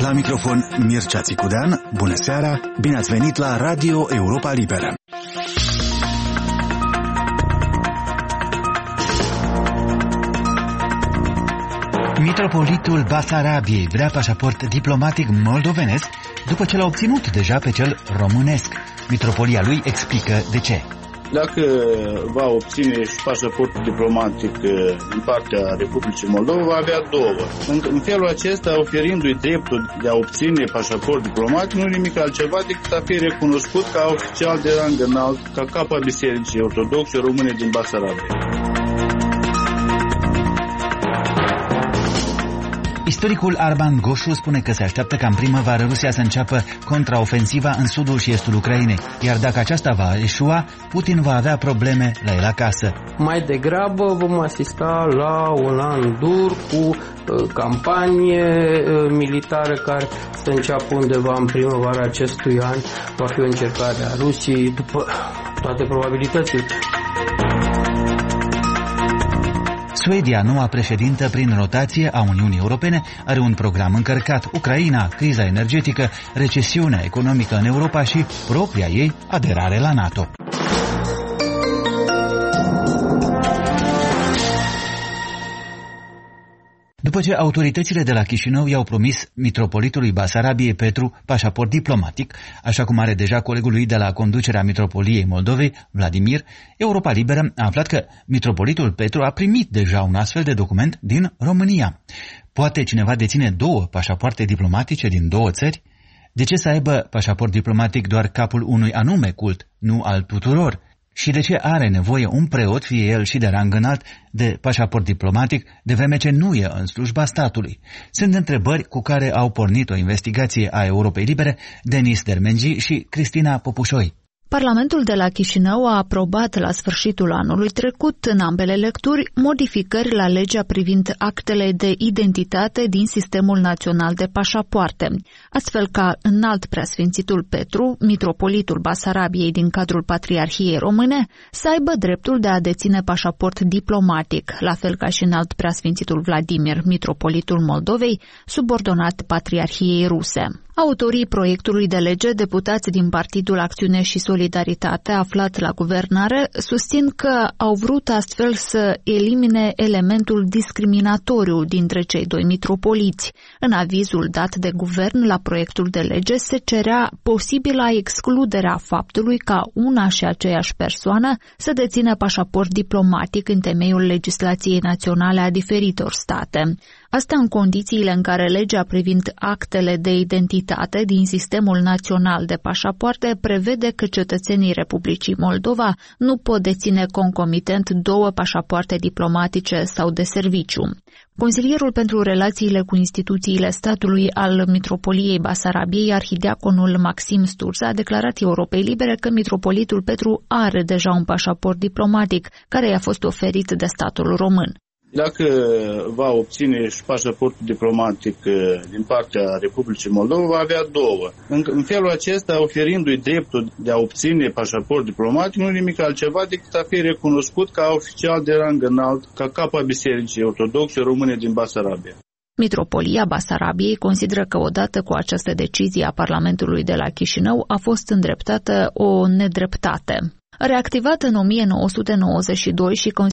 La microfon Mircea Țicudean, bună seara, bine ați venit la Radio Europa Liberă. Mitropolitul Basarabiei vrea pașaport diplomatic moldovenesc după ce l-a obținut deja pe cel românesc. Mitropolia lui explică de ce. Dacă va obține și pașaportul diplomatic din partea Republicii Moldova, va avea două. În felul acesta, oferindu-i dreptul de a obține pașaport diplomatic, nu nimic altceva decât a fi recunoscut ca oficial de rang înalt, ca cap a Bisericii Ortodoxe Române din Basarabia. Istoricul Arban Goșu spune că se așteaptă ca în primăvară Rusia să înceapă contraofensiva în sudul și estul Ucrainei, iar dacă aceasta va eșua, Putin va avea probleme la el acasă. Mai degrabă vom asista la un an dur cu campanie militară care să înceapă undeva în primăvara acestui an. Va fi o încercare a Rusiei după toate probabilitățile. Suedia, noua președintă prin rotație a Uniunii Europene, are un program încărcat: Ucraina, criza energetică, recesiunea economică în Europa și propria ei aderare la NATO. După ce autoritățile de la Chișinău i-au promis mitropolitului Basarabiei Petru pașaport diplomatic, așa cum are deja colegul lui de la conducerea Mitropoliei Moldovei, Vladimir, Europa Liberă a aflat că mitropolitul Petru a primit deja un astfel de document din România. Poate cineva deține două pașapoarte diplomatice din două țări? De ce să aibă pașaport diplomatic doar capul unui anume cult, nu al tuturor? Și de ce are nevoie un preot, fie el și de rang înalt, de pașaport diplomatic, de vreme ce nu e în slujba statului? Sunt întrebări cu care au pornit o investigație a Europei Libere Denis Dermengi și Cristina Popușoi. Parlamentul de la Chișinău a aprobat la sfârșitul anului trecut, în ambele lecturi, modificări la legea privind actele de identitate din Sistemul Național de Pașapoarte, astfel ca înalt preasfințitul Petru, mitropolitul Basarabiei din cadrul Patriarhiei Române, să aibă dreptul de a deține pașaport diplomatic, la fel ca și înalt preasfințitul Vladimir, mitropolitul Moldovei, subordonat Patriarhiei Ruse. Autorii proiectului de lege, deputați din Partidul Acțiune și Solidaritate, aflat la guvernare, susțin că au vrut astfel să elimine elementul discriminatoriu dintre cei doi mitropoliți. În avizul dat de guvern la proiectul de lege se cerea posibila excluderea faptului ca una și aceeași persoană să dețină pașaport diplomatic în temeiul legislației naționale a diferitor state. Asta în condițiile în care legea privind actele de identitate din Sistemul Național de Pașapoarte prevede că cetățenii Republicii Moldova nu pot deține concomitent două pașapoarte diplomatice sau de serviciu. Consilierul pentru relațiile cu instituțiile statului al Mitropoliei Basarabiei, arhidiaconul Maxim Sturza, a declarat Europei Libere că mitropolitul Petru are deja un pașaport diplomatic care i-a fost oferit de statul român. Dacă va obține și pașaportul diplomatic din partea Republicii Moldova, va avea două. În felul acesta, oferindu-i dreptul de a obține pașaport diplomatic, nu nimic altceva decât a fi recunoscut ca oficial de rang înalt, ca cap a Bisericii Ortodoxe Române din Basarabia. Mitropolia Basarabiei consideră că odată cu această decizie a Parlamentului de la Chișinău a fost îndreptată o nedreptate. Reactivat în 1992 și